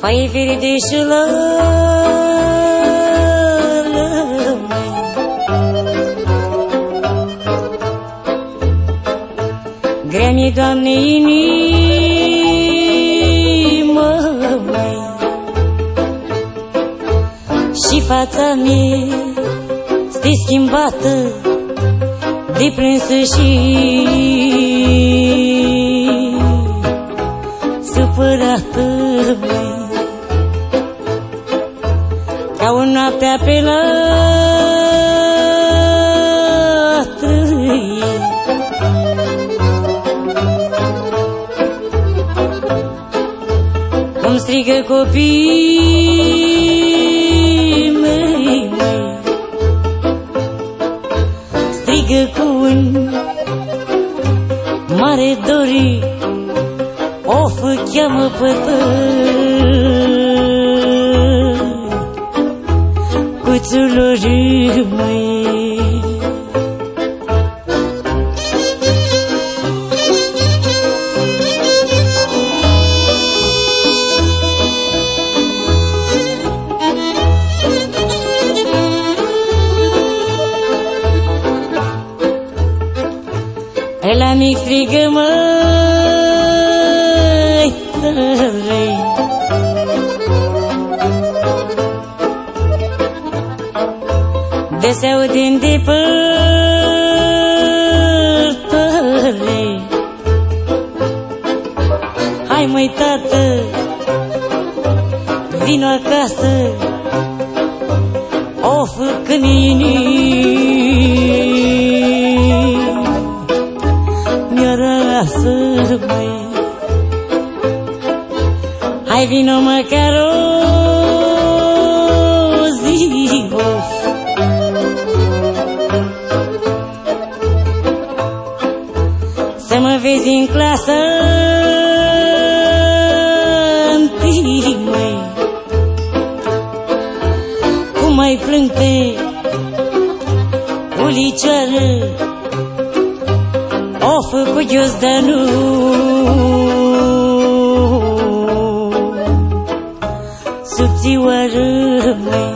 Hai verde și grea mi-e, Doamne, inimă, măi, și fața mi-este schimbată de plânsă și supărată, măi, ca o noaptea pe latră. Cum strigă copiii mei, măi, strigă cu un mare dori, of, cheamă pe tăcuțul măi. Ăla mic strigă, măi, tălei, de se aude în depărtare. Hai, măi, tată, vino acasă, of, mi-arasă, măi. Hai, vino măcar o zi, of, să mă vezi în clasă întâi, măi, cum mai plâng pe ulicioară, of, cu ghiozdanul subțioară, măi.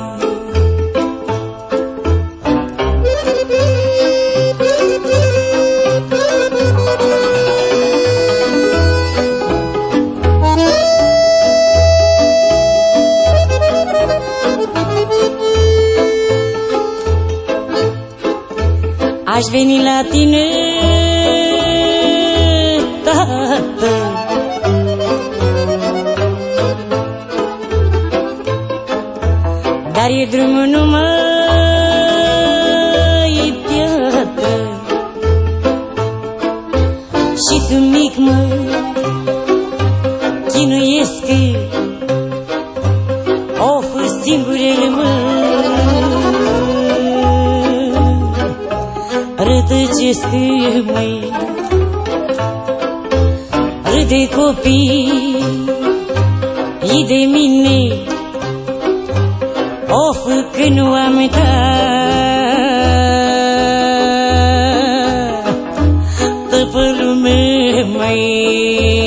Aș veni la tine, tată, dar e drumul numai piatră, și sunt mic, mă chinuiesc, of, singurele, mă, rătăcesc, măi, râde copii de mine, of, că nu am uitat pe lume, măi.